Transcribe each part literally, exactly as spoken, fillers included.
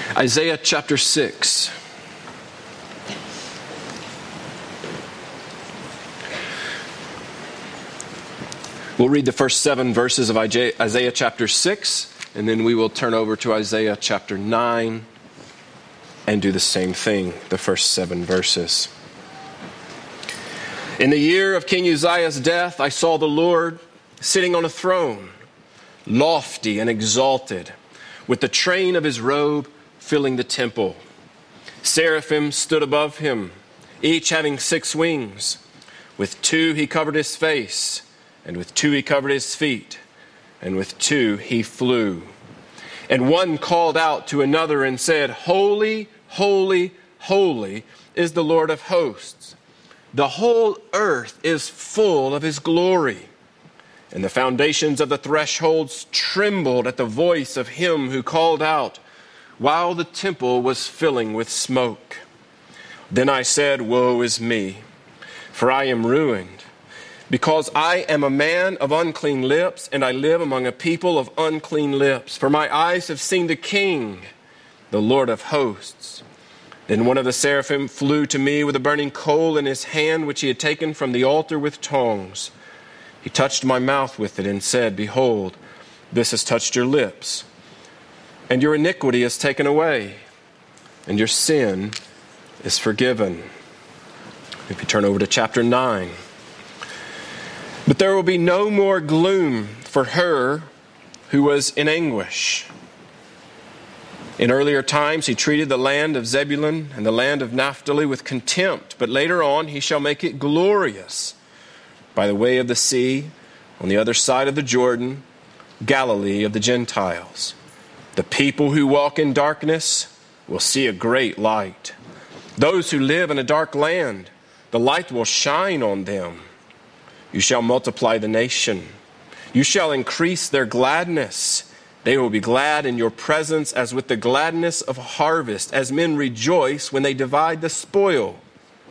Isaiah chapter six. We'll read the first seven verses of Isaiah chapter six, and then we will turn over to Isaiah chapter nine and do the same thing, the first seven verses. In the year of King Uzziah's death, I saw the Lord sitting on a throne, lofty and exalted, with the train of his robe filling the temple. Seraphim stood above him, each having six wings. With two he covered his face, and with two he covered his feet, and with two he flew. And one called out to another and said, Holy, holy, holy is the Lord of hosts. The whole earth is full of his glory. And the foundations of the thresholds trembled at the voice of him who called out, while the temple was filling with smoke. Then I said, Woe is me, for I am ruined, because I am a man of unclean lips, and I live among a people of unclean lips. For my eyes have seen the King, the Lord of hosts. Then one of the seraphim flew to me with a burning coal in his hand, which he had taken from the altar with tongs. He touched my mouth with it and said, Behold, this has touched your lips, and your iniquity is taken away, and your sin is forgiven. If you turn over to chapter nine. But there will be no more gloom for her who was in anguish. In earlier times he treated the land of Zebulun and the land of Naphtali with contempt, but later on he shall make it glorious by the way of the sea, on the other side of the Jordan, Galilee of the Gentiles. The people who walk in darkness will see a great light. Those who live in a dark land, the light will shine on them. You shall multiply the nation. You shall increase their gladness. They will be glad in your presence as with the gladness of harvest, as men rejoice when they divide the spoil.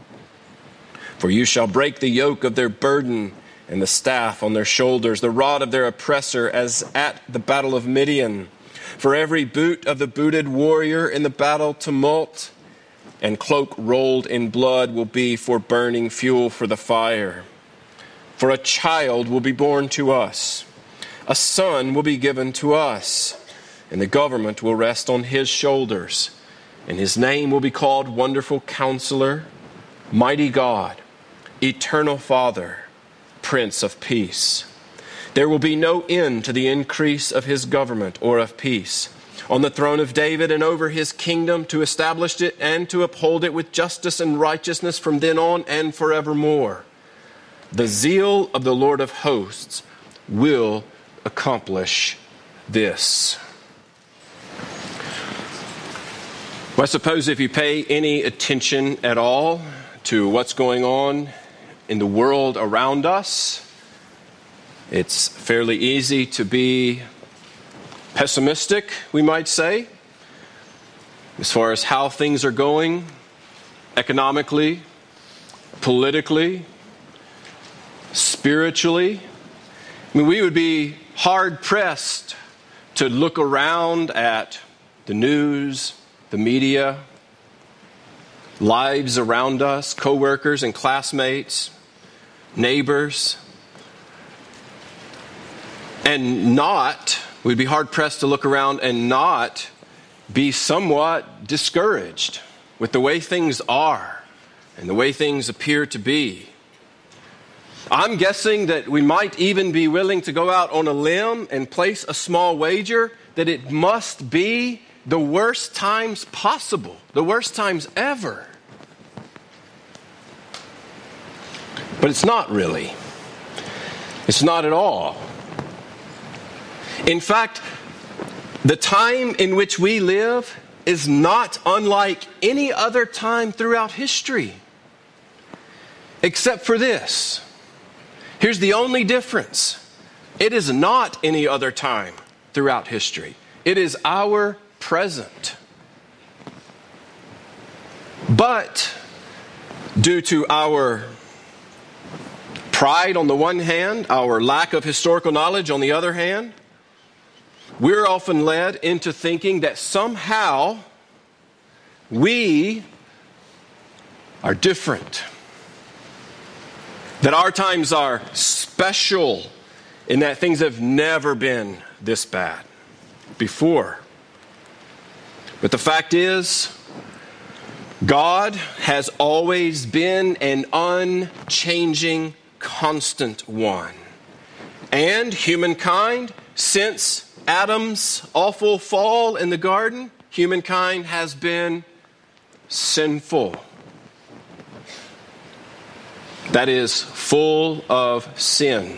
For you shall break the yoke of their burden and the staff on their shoulders, the rod of their oppressor as at the battle of Midian. For every boot of the booted warrior in the battle tumult and cloak rolled in blood will be for burning fuel for the fire. For a child will be born to us, a son will be given to us, and the government will rest on his shoulders. And his name will be called Wonderful Counselor, Mighty God, Eternal Father, Prince of Peace. There will be no end to the increase of his government or of peace on the throne of David and over his kingdom, to establish it and to uphold it with justice and righteousness from then on and forevermore. The zeal of the Lord of hosts will accomplish this. Well, I suppose if you pay any attention at all to what's going on in the world around us, it's fairly easy to be pessimistic, we might say, as far as how things are going economically, politically, spiritually. I mean, we would be hard-pressed to look around at the news, the media, lives around us, co-workers and classmates, neighbors, and not, we'd be hard-pressed to look around and not be somewhat discouraged with the way things are and the way things appear to be. I'm guessing that we might even be willing to go out on a limb and place a small wager that it must be the worst times possible, the worst times ever. But it's not really. It's not at all. In fact, the time in which we live is not unlike any other time throughout history, except for this. Here's the only difference. It is not any other time throughout history. It is our present. But due to our pride on the one hand, our lack of historical knowledge on the other hand, we're often led into thinking that somehow we are different. That our times are special in that things have never been this bad before. But the fact is, God has always been an unchanging, constant one. And humankind, since Adam's awful fall in the garden, humankind has been sinful. That is, full of sin.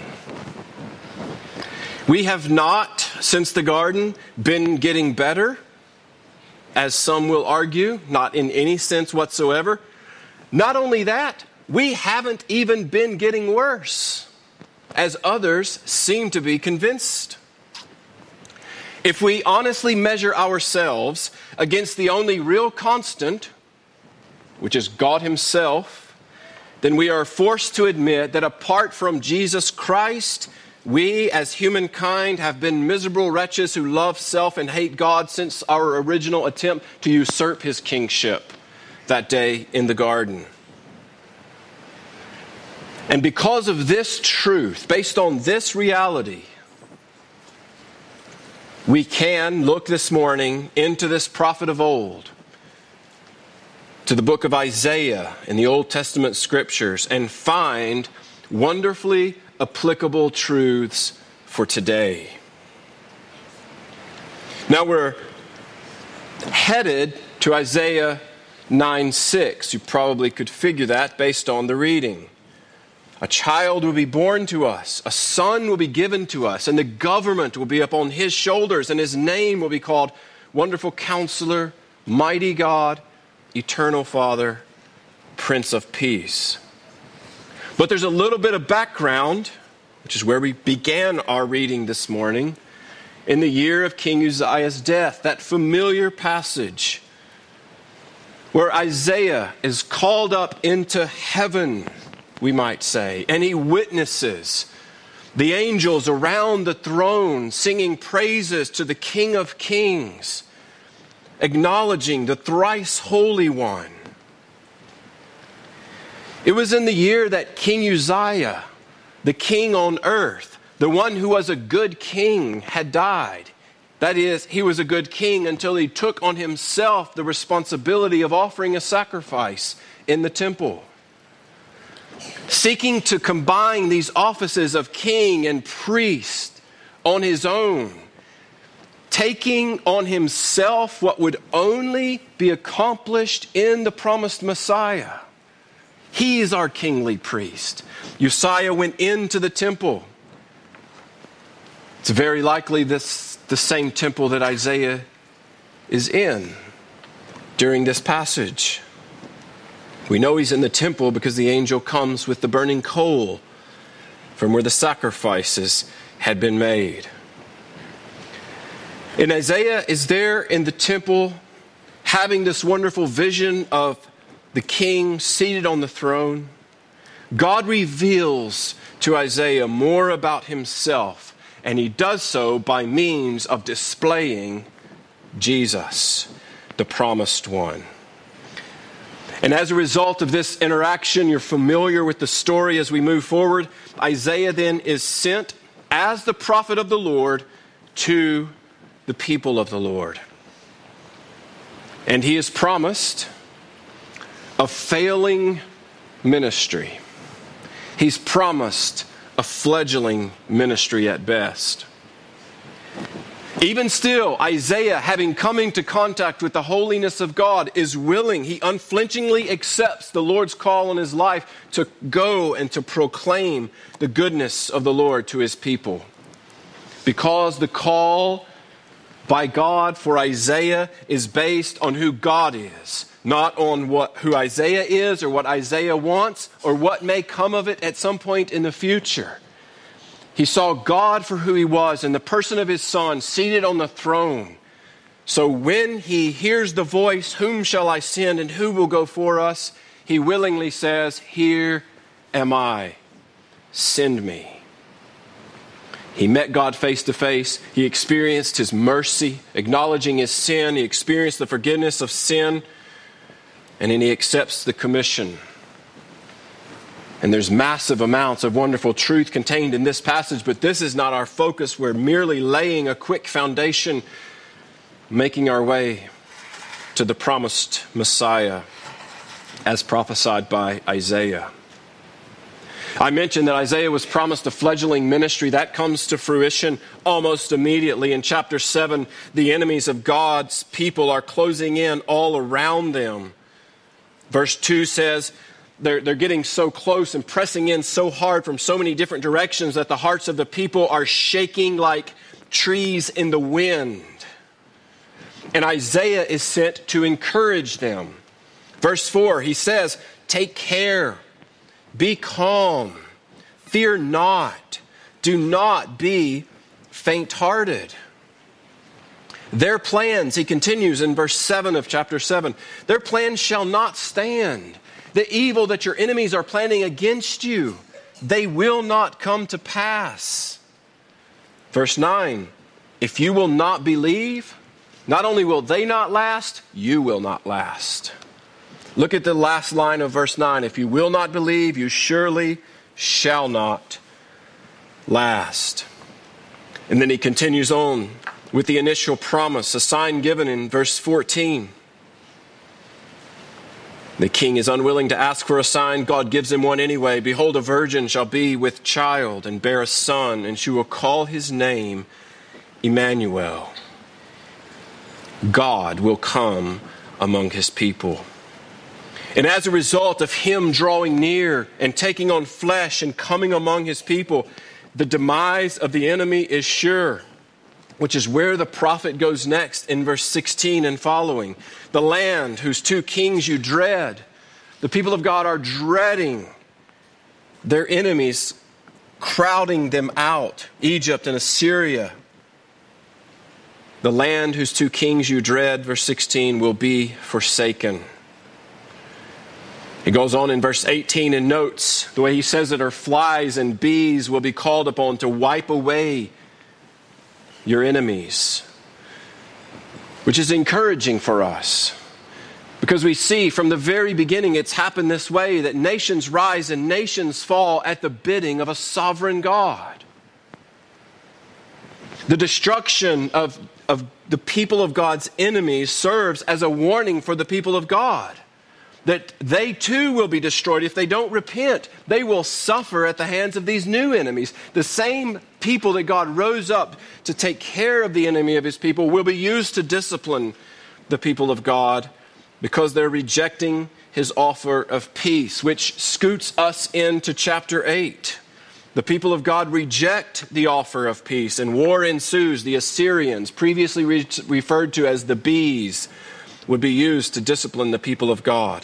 We have not, since the garden, been getting better, as some will argue, not in any sense whatsoever. Not only that, we haven't even been getting worse, as others seem to be convinced. If we honestly measure ourselves against the only real constant, which is God Himself, then we are forced to admit that apart from Jesus Christ, we as humankind have been miserable wretches who love self and hate God since our original attempt to usurp His kingship that day in the garden. And because of this truth, based on this reality, we can look this morning into this prophet of old, to the book of Isaiah in the Old Testament scriptures, and find wonderfully applicable truths for today. Now we're headed to Isaiah nine six. You probably could figure that based on the reading. A child will be born to us, a son will be given to us, and the government will be upon His shoulders, and His name will be called Wonderful Counselor, Mighty God, Eternal Father, Prince of Peace. But there's a little bit of background, which is where we began our reading this morning, in the year of King Uzziah's death, that familiar passage where Isaiah is called up into heaven, we might say, and he witnesses the angels around the throne singing praises to the King of Kings, acknowledging the thrice holy one. It was in the year that King Uzziah, the king on earth, the one who was a good king, had died. That is, he was a good king until he took on himself the responsibility of offering a sacrifice in the temple. Seeking to combine these offices of king and priest on his own, taking on himself what would only be accomplished in the promised Messiah. He is our kingly priest. Uzziah went into the temple. It's very likely this the same temple that Isaiah is in during this passage. We know he's in the temple because the angel comes with the burning coal from where the sacrifices had been made. And Isaiah is there in the temple having this wonderful vision of the king seated on the throne. God reveals to Isaiah more about himself, and he does so by means of displaying Jesus, the promised one. And as a result of this interaction, you're familiar with the story as we move forward. Isaiah then is sent as the prophet of the Lord to the people of the Lord. And he is promised a failing ministry. He's promised a fledgling ministry at best. Even still, Isaiah, having come into contact with the holiness of God, is willing, he unflinchingly accepts the Lord's call on his life to go and to proclaim the goodness of the Lord to his people. Because the call by God for Isaiah is based on who God is, not on what who Isaiah is or what Isaiah wants or what may come of it at some point in the future. He saw God for who he was in the person of his Son seated on the throne. So when he hears the voice, whom shall I send and who will go for us? He willingly says, here am I, send me. He met God face to face. He experienced his mercy, acknowledging his sin. He experienced the forgiveness of sin And then he accepts the commission. And there's massive amounts of wonderful truth contained in this passage, but this is not our focus. We're merely laying a quick foundation, making our way to the promised Messiah as prophesied by Isaiah. I mentioned that Isaiah was promised a fledgling ministry. That comes to fruition almost immediately. In chapter seven, the enemies of God's people are closing in all around them. Verse two says they're, they're getting so close and pressing in so hard from so many different directions that the hearts of the people are shaking like trees in the wind. And Isaiah is sent to encourage them. Verse four, he says, take care, be calm, fear not, do not be faint-hearted. Their plans, he continues in verse seven of chapter seven, their plans shall not stand. The evil that your enemies are planning against you, they will not come to pass. Verse nine, if you will not believe, not only will they not last, you will not last. Look at the last line of verse nine. If you will not believe, you surely shall not last. And then he continues on with the initial promise, a sign given in verse fourteen. The king is unwilling to ask for a sign. God gives him one anyway. Behold, a virgin shall be with child and bear a son, and she will call his name Emmanuel. God will come among his people. And as a result of him drawing near and taking on flesh and coming among his people, the demise of the enemy is sure, which is where the prophet goes next in verse sixteen and following. The land whose two kings you dread. The people of God are dreading their enemies, crowding them out, Egypt and Assyria. The land whose two kings you dread, verse sixteen, will be forsaken. He goes on in verse eighteen and notes the way he says it are flies and bees will be called upon to wipe away your enemies, which is encouraging for us because we see from the very beginning it's happened this way, that nations rise and nations fall at the bidding of a sovereign God. The destruction of, of the people of God's enemies serves as a warning for the people of God, that they too will be destroyed if they don't repent. They will suffer at the hands of these new enemies. The same people that God rose up to take care of the enemy of his people will be used to discipline the people of God because they're rejecting his offer of peace, which scoots us into chapter eight. The people of God reject the offer of peace and war ensues. The Assyrians, previously re- referred to as the bees, would be used to discipline the people of God.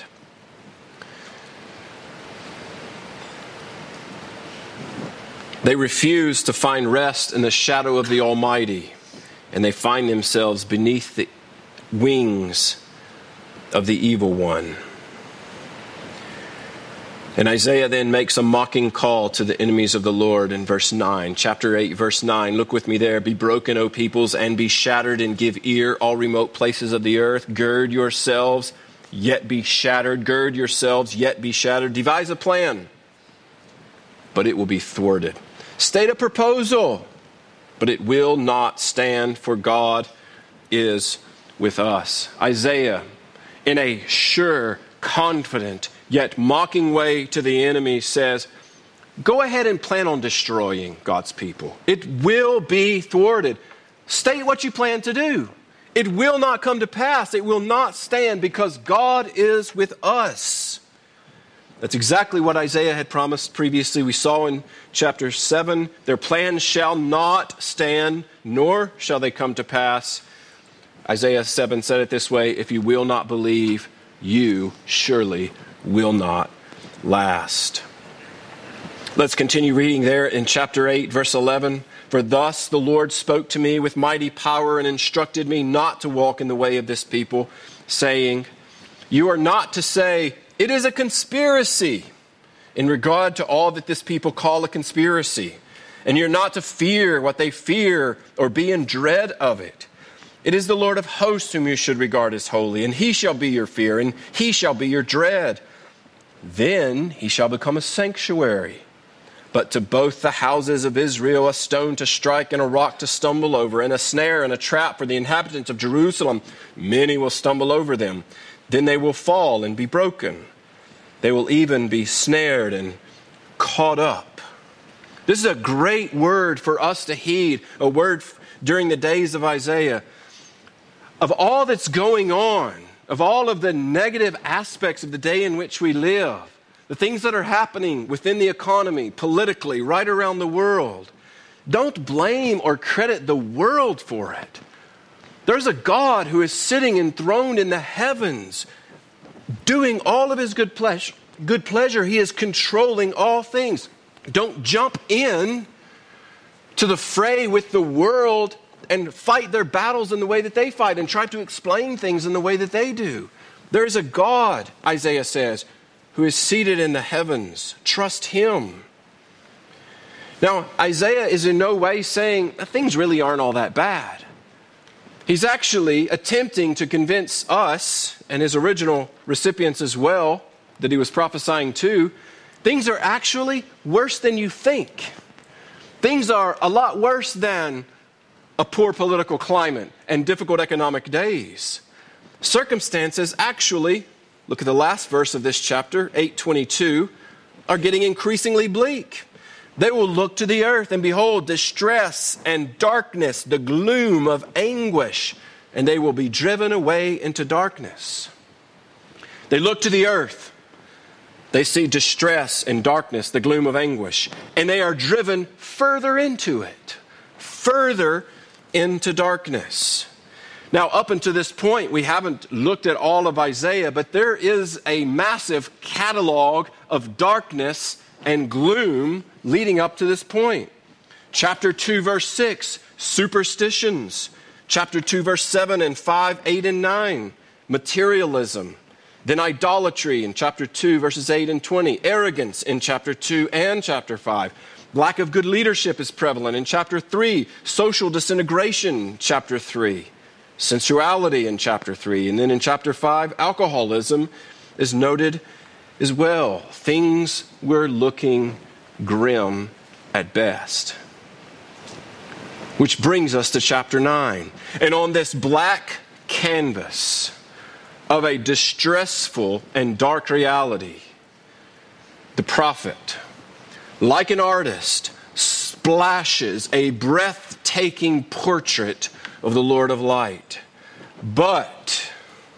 They refuse to find rest in the shadow of the Almighty, and they find themselves beneath the wings of the evil one. And Isaiah then makes a mocking call to the enemies of the Lord in verse nine. Chapter eight, verse nine. Look with me there. Be broken, O peoples, and be shattered, and give ear, all remote places of the earth. Gird yourselves, yet be shattered. Gird yourselves, yet be shattered. Devise a plan, but it will be thwarted. State a proposal, but it will not stand, for God is with us. Isaiah, in a sure, confident, yet mocking way to the enemy, says, go ahead and plan on destroying God's people. It will be thwarted. State what you plan to do. It will not come to pass. It will not stand because God is with us. That's exactly what Isaiah had promised previously. We saw in chapter seven, their plans shall not stand, nor shall they come to pass. Isaiah seven said it this way, if you will not believe, you surely will not last. Let's continue reading there in chapter eight, verse eleven. For thus the Lord spoke to me with mighty power and instructed me not to walk in the way of this people, saying, you are not to say, it is a conspiracy, in regard to all that this people call a conspiracy. And you're not to fear what they fear or be in dread of it. It is the Lord of hosts whom you should regard as holy, and he shall be your fear, and he shall be your dread. Then he shall become a sanctuary, but to both the houses of Israel a stone to strike and a rock to stumble over, and a snare and a trap for the inhabitants of Jerusalem. Many will stumble over them. Then they will fall and be broken. They will even be snared and caught up. This is a great word for us to heed, a word during the days of Isaiah. Of all that's going on, of all of the negative aspects of the day in which we live, the things that are happening within the economy, politically, right around the world, don't blame or credit the world for it. There's a God who is sitting enthroned in the heavens, doing all of his good pleasure. Good pleasure. He is controlling all things. Don't jump in to the fray with the world and fight their battles in the way that they fight and try to explain things in the way that they do. There is a God, Isaiah says, who is seated in the heavens. Trust him. Now, Isaiah is in no way saying that things really aren't all that bad. He's actually attempting to convince us, and his original recipients as well, that he was prophesying to, things are actually worse than you think. Things are a lot worse than a poor political climate and difficult economic days. Circumstances actually, look at the last verse of this chapter, eight twenty-two, are getting increasingly bleak. They will look to the earth and behold distress and darkness, the gloom of anguish, and they will be driven away into darkness. They look to the earth. They see distress and darkness, the gloom of anguish, and they are driven further into it, further into darkness. Now, up until this point, we haven't looked at all of Isaiah, but there is a massive catalog of darkness and gloom leading up to this point. Chapter two, verse six, superstitions. Chapter two, verse seven and five, eight and nine, materialism. Then idolatry in chapter two, verses eight and twenty. Arrogance in chapter two and chapter five. Lack of good leadership is prevalent in chapter three. Social disintegration, chapter three. Sensuality in chapter three. And then in chapter five, alcoholism is noted as well. Things were looking grim at best. Which brings us to chapter nine. And on this black canvas of a distressful and dark reality, the prophet, like an artist, splashes a breathtaking portrait of the Lord of light. But,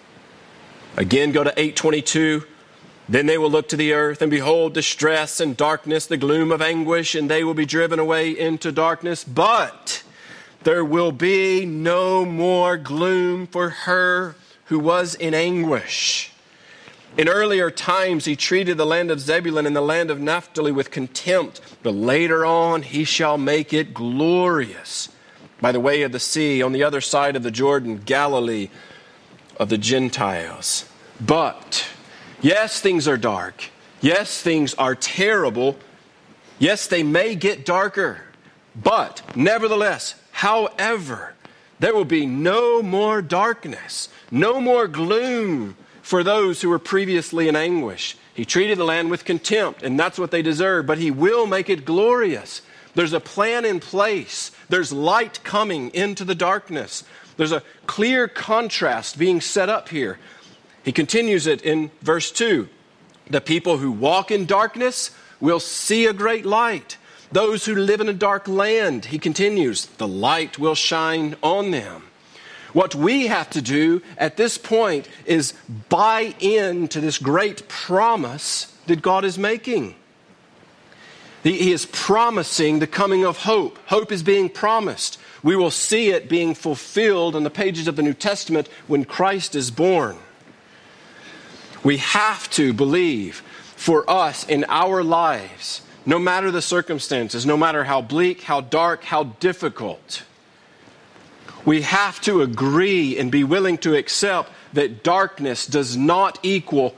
again, go to eight twenty-two. Then they will look to the earth and behold distress and darkness, the gloom of anguish, and they will be driven away into darkness. But there will be no more gloom for her who was in anguish. In earlier times, he treated the land of Zebulun and the land of Naphtali with contempt, but later on he shall make it glorious by the way of the sea, on the other side of the Jordan, Galilee of the Gentiles. But, yes, things are dark. Yes, things are terrible. Yes, they may get darker. But, nevertheless, however, there will be no more darkness, no more gloom for those who were previously in anguish. He treated the land with contempt, and that's what they deserve, but he will make it glorious. There's a plan in place. There's light coming into the darkness. There's a clear contrast being set up here. He continues it in verse two. The people who walk in darkness will see a great light. Those who live in a dark land, he continues, the light will shine on them. What we have to do at this point is buy into this great promise that God is making. He is promising the coming of hope. Hope is being promised. We will see it being fulfilled in the pages of the New Testament when Christ is born. We have to believe for us in our lives, no matter the circumstances, no matter how bleak, how dark, how difficult, we have to agree and be willing to accept that darkness does not equal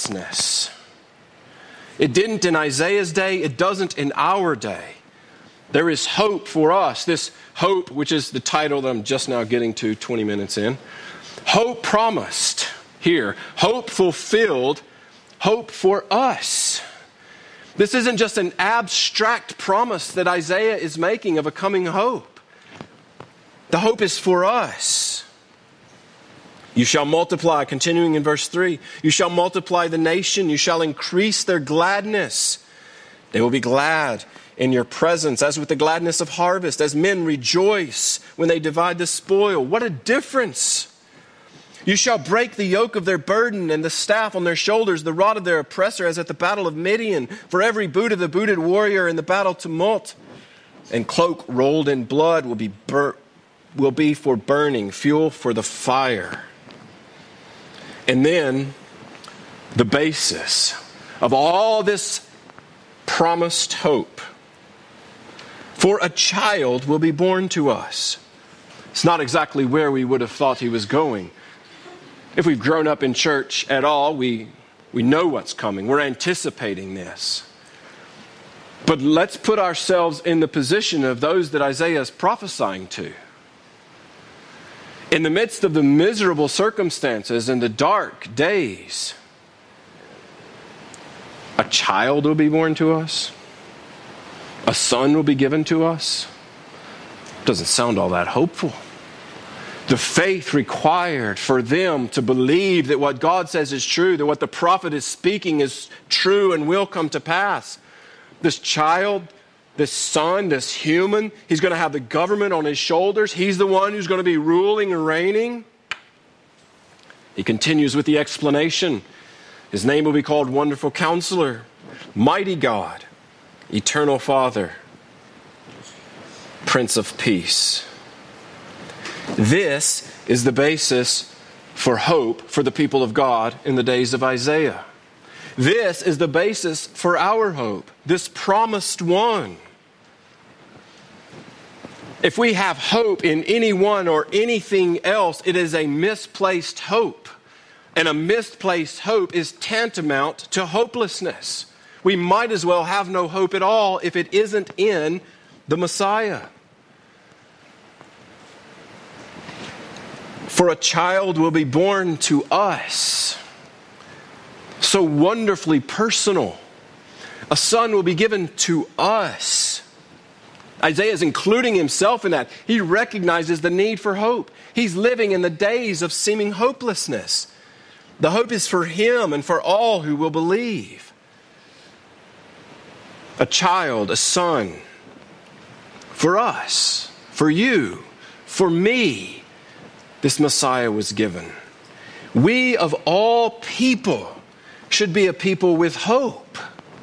hopelessness. It didn't in Isaiah's day. It doesn't in our day. There is hope for us. This hope, which is the title that I'm just now getting to twenty minutes in. Hope promised here. Hope fulfilled. Hope for us. This isn't just an abstract promise that Isaiah is making of a coming hope. The hope is for us. You shall multiply, continuing in verse three, you shall multiply the nation, you shall increase their gladness. They will be glad in your presence, as with the gladness of harvest, as men rejoice when they divide the spoil. What a difference! You shall break the yoke of their burden and the staff on their shoulders, the rod of their oppressor, as at the battle of Midian. For every boot of the booted warrior in the battle tumult, and cloak rolled in blood will be bur- will be for burning, fuel for the fire. And then the basis of all this promised hope. For a child will be born to us. It's not exactly where we would have thought he was going. If we've grown up in church at all, we, we know what's coming. We're anticipating this. But let's put ourselves in the position of those that Isaiah is prophesying to. In the midst of the miserable circumstances and the dark days, a child will be born to us. A son will be given to us. Doesn't sound all that hopeful. The faith required for them to believe that what God says is true, that what the prophet is speaking is true and will come to pass. This child, this son, this human, he's going to have the government on his shoulders. He's the one who's going to be ruling and reigning. He continues with the explanation. His name will be called Wonderful Counselor, Mighty God, Eternal Father, Prince of Peace. This is the basis for hope for the people of God in the days of Isaiah. This is the basis for our hope, this promised one. If we have hope in anyone or anything else, it is a misplaced hope. And a misplaced hope is tantamount to hopelessness. We might as well have no hope at all if it isn't in the Messiah. For a child will be born to us. So wonderfully personal. A son will be given to us. Isaiah is including himself in that. He recognizes the need for hope. He's living in the days of seeming hopelessness. The hope is for him and for all who will believe. A child, a son, for us, for you, for me, this Messiah was given. We of all people should be a people with hope.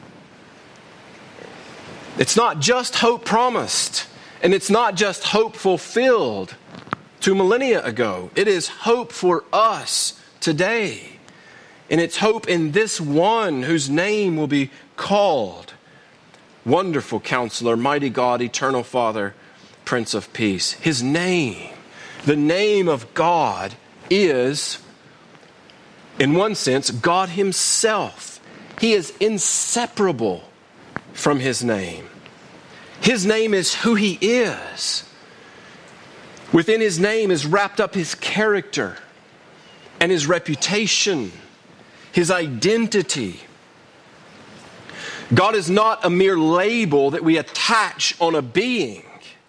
It's not just hope promised, and it's not just hope fulfilled two millennia ago. It is hope for us today. And it's hope in this one whose name will be called Wonderful Counselor, Mighty God, Eternal Father, Prince of Peace. His name, the name of God, is, in one sense, God himself. He is inseparable from his name. His name is who he is. Within his name is wrapped up his character and his reputation, his identity. God is not a mere label that we attach on a being.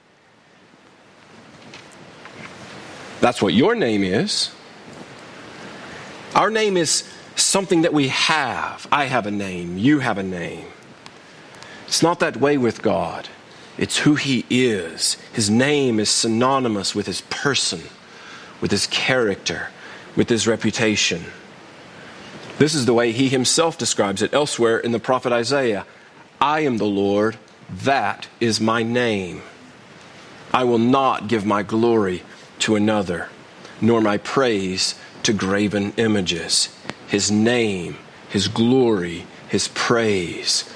That's what your name is. Our name is something that we have. I have a name. You have a name. It's not that way with God. It's who he is. His name is synonymous with his person, with his character, with his reputation. This is the way he himself describes it elsewhere in the prophet Isaiah. I am the Lord, that is my name. I will not give my glory to another, nor my praise to graven images. His name, his glory, his praise.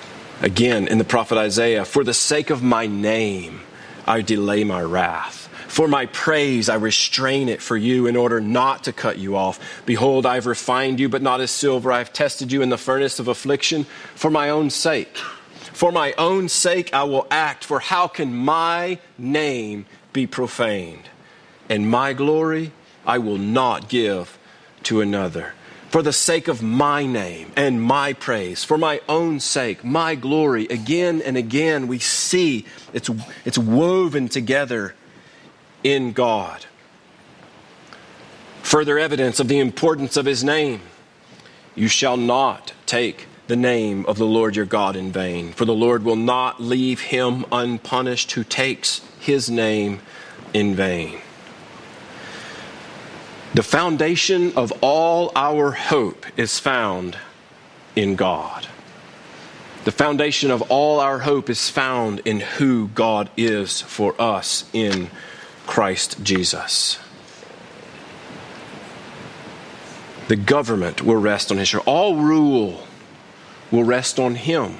Again, in the prophet Isaiah, for the sake of my name, I delay my wrath. For my praise, I restrain it for you in order not to cut you off. Behold, I have refined you, but not as silver. I have tested you in the furnace of affliction for my own sake. For my own sake, I will act. For how can my name be profaned? And my glory, I will not give to another. For the sake of my name and my praise, for my own sake, my glory, again and again, we see it's, it's woven together in God. Further evidence of the importance of his name. You shall not take the name of the Lord your God in vain, for the Lord will not leave him unpunished who takes his name in vain. The foundation of all our hope is found in God. The foundation of all our hope is found in who God is for us in Christ Jesus. The government will rest on his shoulders. All rule will rest on him.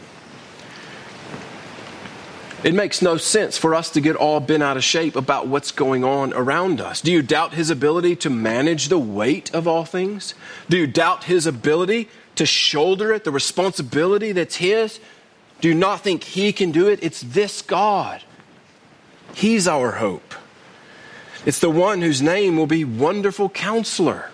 It makes no sense for us to get all bent out of shape about what's going on around us. Do you doubt his ability to manage the weight of all things? Do you doubt his ability to shoulder it, the responsibility that's his? Do you not think he can do it? It's this God. He's our hope. It's the one whose name will be Wonderful Counselor.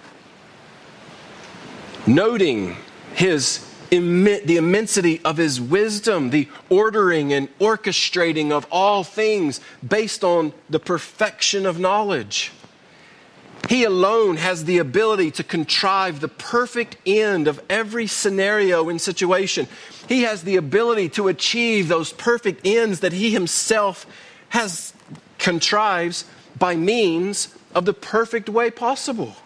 Noting his the immensity of his wisdom, the ordering and orchestrating of all things based on the perfection of knowledge. He alone has the ability to contrive the perfect end of every scenario and situation. He has the ability to achieve those perfect ends that he himself has contrives by means of the perfect way possible.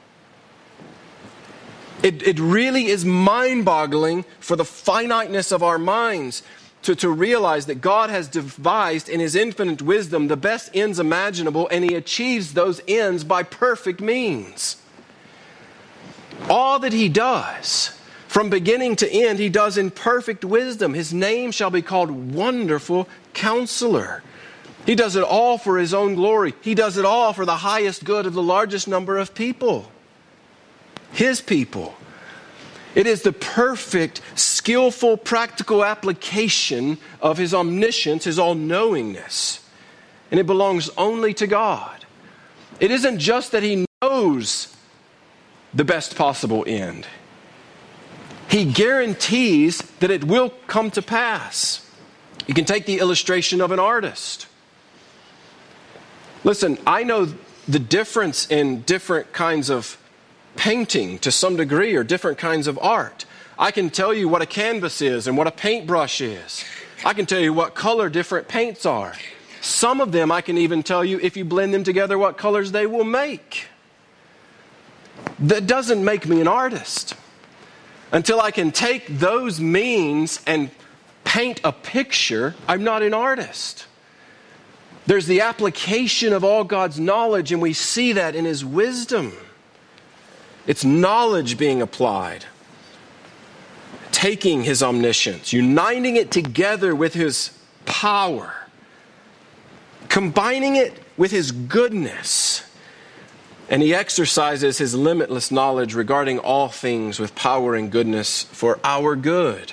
It, it really is mind-boggling for the finiteness of our minds to, to realize that God has devised in his infinite wisdom the best ends imaginable, and he achieves those ends by perfect means. All that he does, from beginning to end, he does in perfect wisdom. His name shall be called Wonderful Counselor. He does it all for his own glory. He does it all for the highest good of the largest number of people. His people. It is the perfect, skillful, practical application of his omniscience, his all-knowingness. And it belongs only to God. It isn't just that he knows the best possible end. He guarantees that it will come to pass. You can take the illustration of an artist. Listen, I know the difference in different kinds of painting to some degree, or different kinds of art. I can tell you what a canvas is and what a paintbrush is. I can tell you what color different paints are. Some of them I can even tell you, if you blend them together, what colors they will make. That doesn't make me an artist. Until I can take those means and paint a picture, I'm not an artist. There's the application of all God's knowledge, and we see that in his wisdom. It's knowledge being applied. Taking his omniscience, uniting it together with his power, combining it with his goodness. And he exercises his limitless knowledge regarding all things with power and goodness for our good.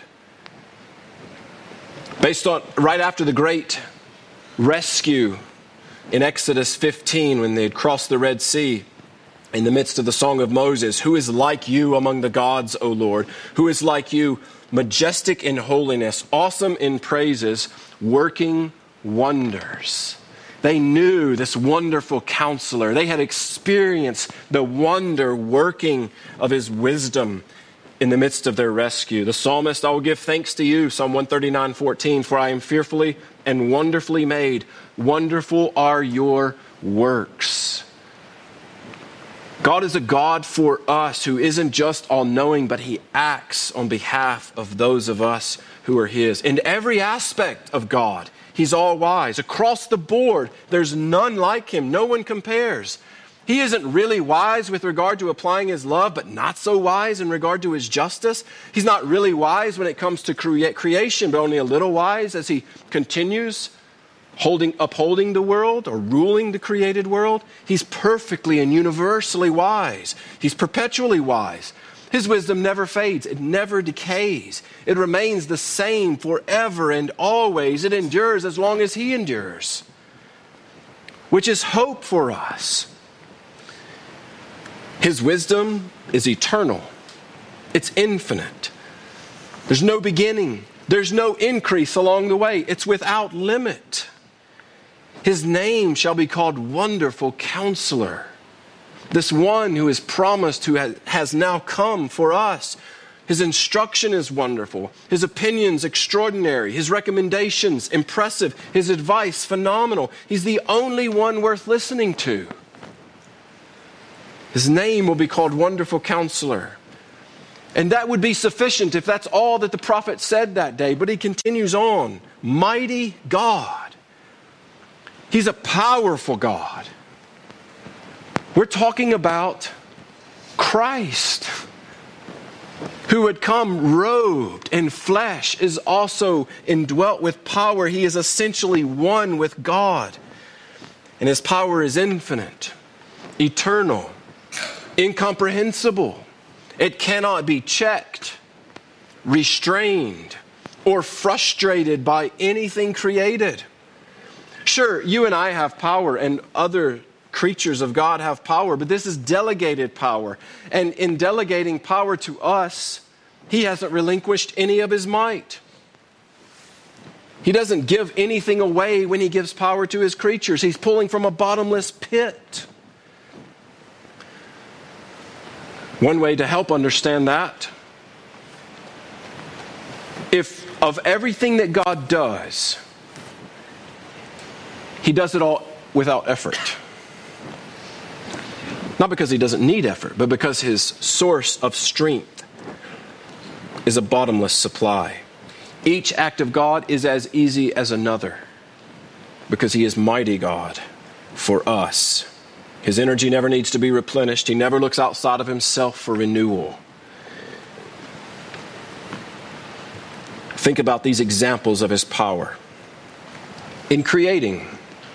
Based on, right after the great rescue in Exodus fifteen, when they had crossed the Red Sea, in the midst of the Song of Moses, who is like you among the gods, O Lord? Who is like you, majestic in holiness, awesome in praises, working wonders? They knew this wonderful counselor. They had experienced the wonder working of his wisdom in the midst of their rescue. The psalmist, I will give thanks to you, Psalm one thirty-nine, fourteen, for I am fearfully and wonderfully made. Wonderful are your works. God is a God for us who isn't just all-knowing, but he acts on behalf of those of us who are his. In every aspect of God, he's all-wise. Across the board, there's none like him. No one compares. He isn't really wise with regard to applying his love, but not so wise in regard to his justice. He's not really wise when it comes to crea- creation, but only a little wise as he continues holding, upholding the world or ruling the created world. He's perfectly and universally wise. He's perpetually wise. His wisdom never fades. It never decays. It remains the same forever and always. It endures as long as he endures, which is hope for us. His wisdom is eternal. It's infinite. There's no beginning. There's no increase along the way. It's without limit. His name shall be called Wonderful Counselor. This one who is promised, who has now come for us. His instruction is wonderful. His opinions extraordinary. His recommendations impressive. His advice phenomenal. He's the only one worth listening to. His name will be called Wonderful Counselor. And that would be sufficient if that's all that the prophet said that day. But he continues on. Mighty God. He's a powerful God. We're talking about Christ, who had come robed in flesh, is also indwelt with power. He is essentially one with God. And his power is infinite, eternal, incomprehensible. It cannot be checked, restrained, or frustrated by anything created. Sure, you and I have power, and other creatures of God have power, but this is delegated power. And in delegating power to us, he hasn't relinquished any of his might. He doesn't give anything away when he gives power to his creatures. He's pulling from a bottomless pit. One way to help understand that, if of everything that God does, he does it all without effort. Not because he doesn't need effort, but because his source of strength is a bottomless supply. Each act of God is as easy as another because he is mighty God for us. His energy never needs to be replenished. He never looks outside of himself for renewal. Think about these examples of his power. In creating,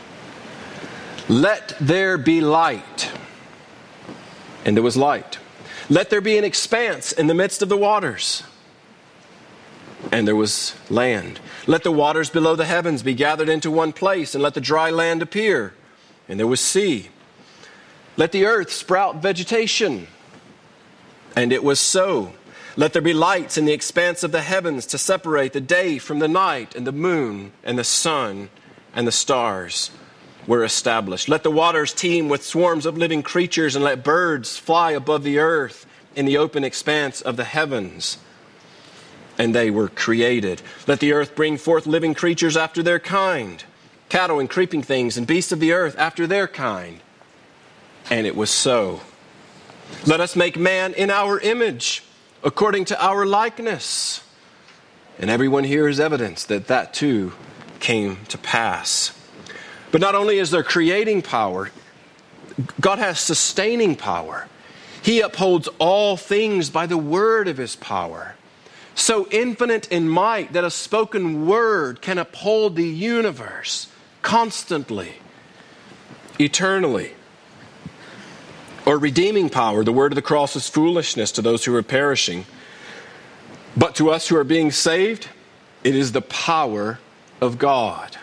let there be light. And there was light. Let there be an expanse in the midst of the waters. And there was land. Let the waters below the heavens be gathered into one place, and let the dry land appear. And there was sea. Let the earth sprout vegetation. And it was so. Let there be lights in the expanse of the heavens to separate the day from the night, and the moon and the sun and the stars were established. Let the waters teem with swarms of living creatures, and let birds fly above the earth in the open expanse of the heavens. And they were created. Let the earth bring forth living creatures after their kind, cattle and creeping things and beasts of the earth after their kind. And it was so. Let us make man in our image, according to our likeness. And everyone here is evidence that that too came to pass. But not only is there creating power, God has sustaining power. He upholds all things by the word of his power. So infinite in might that a spoken word can uphold the universe constantly, eternally. Or redeeming power. The word of the cross is foolishness to those who are perishing. But to us who are being saved, it is the power of God.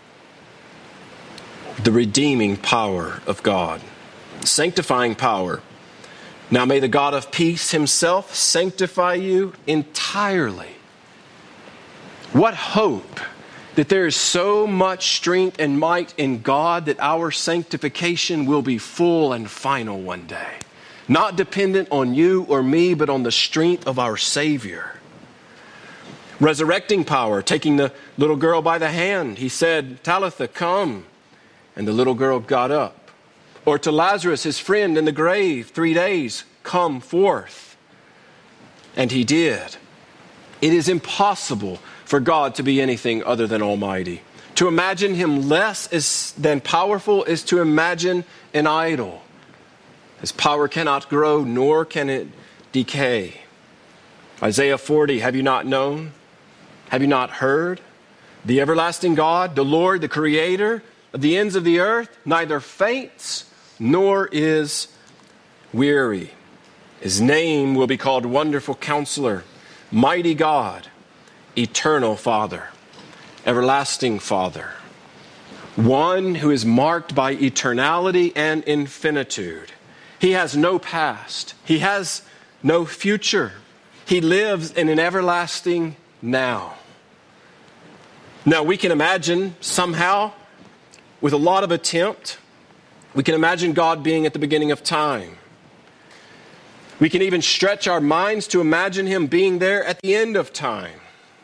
The redeeming power of God. Sanctifying power. Now may the God of peace himself sanctify you entirely. What hope that there is so much strength and might in God that our sanctification will be full and final one day. Not dependent on you or me, but on the strength of our Savior. Resurrecting power, taking the little girl by the hand. He said, Talitha, come. And the little girl got up. Or to Lazarus, his friend in the grave, three days, come forth. And he did. It is impossible for God to be anything other than almighty. To imagine him less is, than powerful is to imagine an idol. His power cannot grow, nor can it decay. Isaiah forty, have you not known? Have you not heard? The everlasting God, the Lord, the creator of the ends of the earth, neither faints nor is weary. His name will be called Wonderful Counselor, Mighty God, Eternal Father, Everlasting Father. One who is marked by eternality and infinitude. He has no past. He has no future. He lives in an everlasting now. Now we can imagine somehow, with a lot of attempt, we can imagine God being at the beginning of time. We can even stretch our minds to imagine Him being there at the end of time.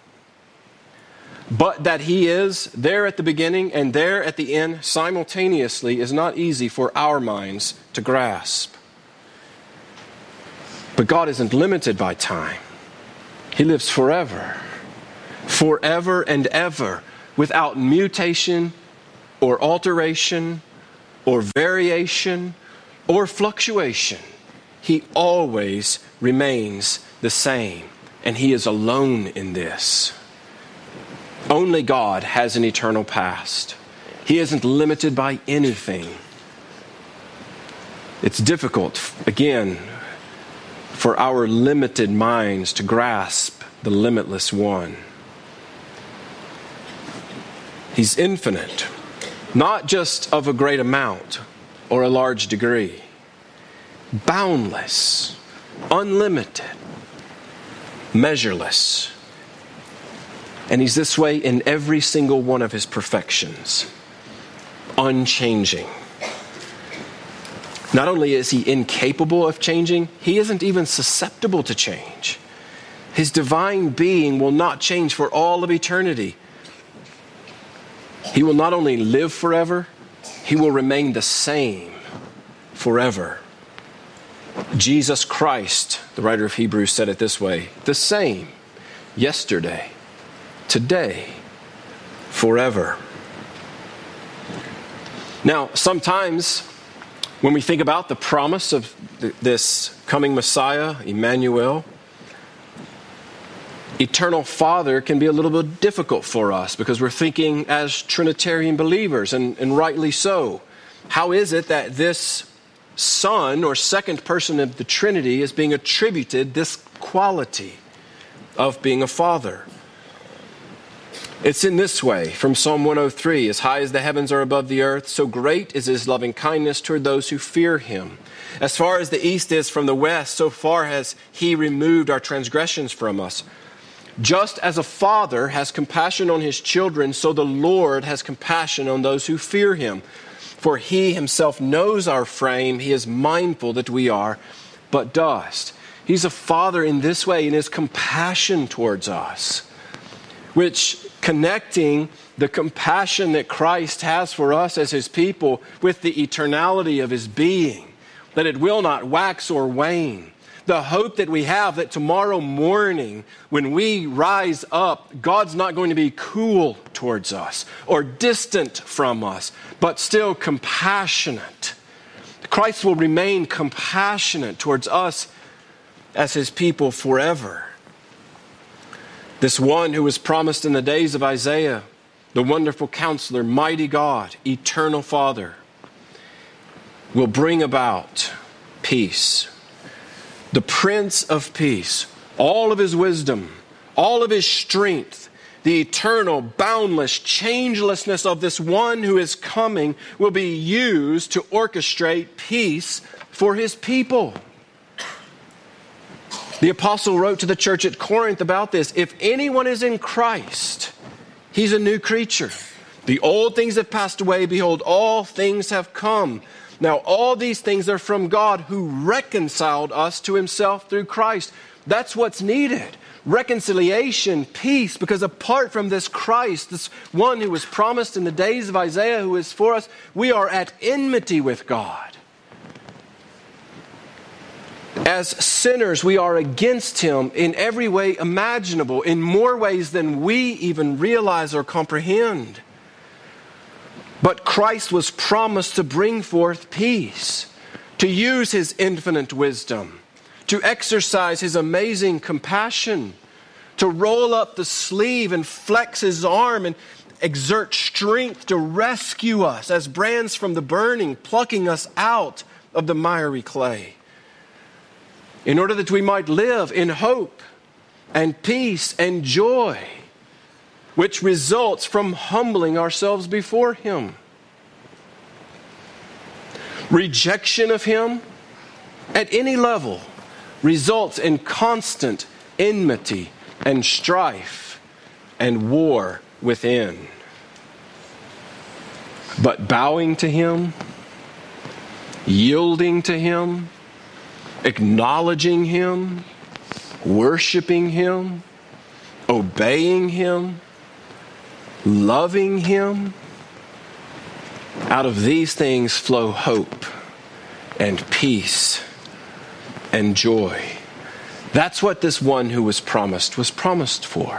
But that He is there at the beginning and there at the end simultaneously is not easy for our minds to grasp. But God isn't limited by time. He lives forever. Forever and ever, without mutation or alteration or variation or fluctuation. He always remains the same, and He is alone in this. Only God has an eternal past. He isn't limited by anything. It's difficult, again, for our limited minds to grasp the limitless one. He's infinite, not just of a great amount or a large degree. Boundless, unlimited, measureless. And He's this way in every single one of His perfections. Unchanging. Not only is He incapable of changing, He isn't even susceptible to change. His divine being will not change for all of eternity. He will not only live forever, He will remain the same forever. Jesus Christ, the writer of Hebrews said it this way, the same yesterday, today, forever. Now, sometimes when we think about the promise of th- this coming Messiah, Emmanuel, Eternal Father can be a little bit difficult for us because we're thinking as Trinitarian believers, and, and rightly so. How is it that this Son or second person of the Trinity is being attributed this quality of being a Father? It's in this way, from Psalm one oh three, as high as the heavens are above the earth, so great is His loving kindness toward those who fear Him. As far as the east is from the west, so far has He removed our transgressions from us. Just as a father has compassion on his children, so the Lord has compassion on those who fear Him. For He Himself knows our frame. He is mindful that we are but dust. He's a father in this way in His compassion towards us, which connecting the compassion that Christ has for us as His people with the eternality of His being, that it will not wax or wane. The hope that we have that tomorrow morning when we rise up, God's not going to be cool towards us or distant from us, but still compassionate. Christ will remain compassionate towards us as His people forever. This one who was promised in the days of Isaiah, the Wonderful Counselor, Mighty God, Eternal Father, will bring about peace. The Prince of Peace, all of His wisdom, all of His strength, the eternal, boundless changelessness of this one who is coming will be used to orchestrate peace for His people. The apostle wrote to the church at Corinth about this. If anyone is in Christ, he's a new creature. The old things have passed away. Behold, all things have come. Now, all these things are from God who reconciled us to Himself through Christ. That's what's needed. Reconciliation, peace, because apart from this Christ, this one who was promised in the days of Isaiah, who is for us, we are at enmity with God. As sinners, we are against Him in every way imaginable, in more ways than we even realize or comprehend. But Christ was promised to bring forth peace, to use His infinite wisdom, to exercise His amazing compassion, to roll up the sleeve and flex his arm and exert strength to rescue us as brands from the burning, plucking us out of the miry clay, in order that we might live in hope and peace and joy, which results from humbling ourselves before him. Rejection of him at any level results in constant enmity and strife and war within. But bowing to him, yielding to him, acknowledging him, worshiping him, obeying him, loving him, out of these things flow hope and peace and joy. That's what this one who was promised was promised for.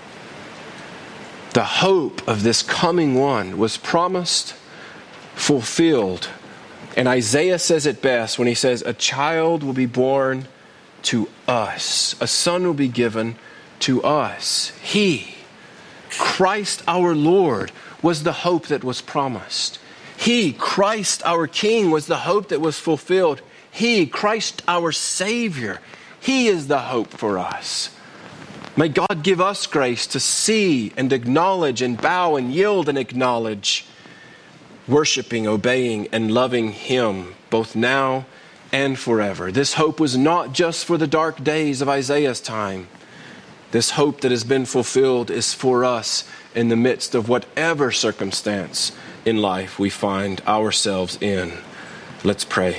The hope of this coming one was promised, fulfilled. And Isaiah says it best when he says, a child will be born to us. A son will be given to us. He, Christ our Lord, was the hope that was promised. He, Christ our King, was the hope that was fulfilled. He, Christ our Savior, he is the hope for us. May God give us grace to see and acknowledge and bow and yield and acknowledge, worshiping, obeying, and loving him both now and forever. This hope was not just for the dark days of Isaiah's time. This hope that has been fulfilled is for us in the midst of whatever circumstance in life we find ourselves in. Let's pray.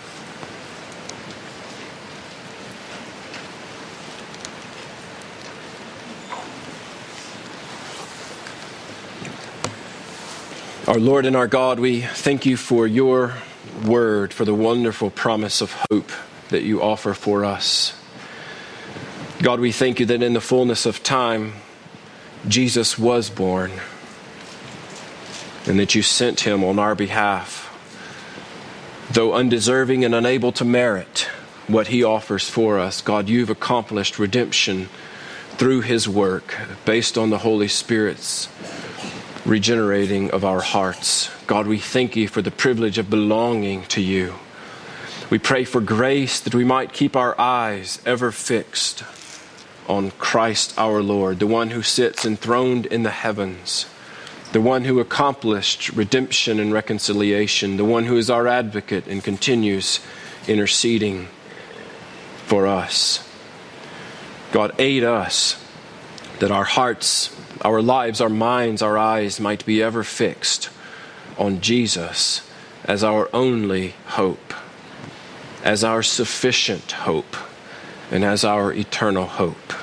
Our Lord and our God, we thank you for your word, for the wonderful promise of hope that you offer for us. God, we thank you that in the fullness of time, Jesus was born, and that you sent him on our behalf. Though undeserving and unable to merit what he offers for us, God, you've accomplished redemption through his work based on the Holy Spirit's regenerating of our hearts. God, we thank you for the privilege of belonging to you. We pray for grace that we might keep our eyes ever fixed on Christ our Lord, the one who sits enthroned in the heavens, the one who accomplished redemption and reconciliation, the one who is our advocate and continues interceding for us. God, aid us that our hearts, our lives, our minds, our eyes might be ever fixed on Jesus as our only hope, as our sufficient hope, and as our eternal hope.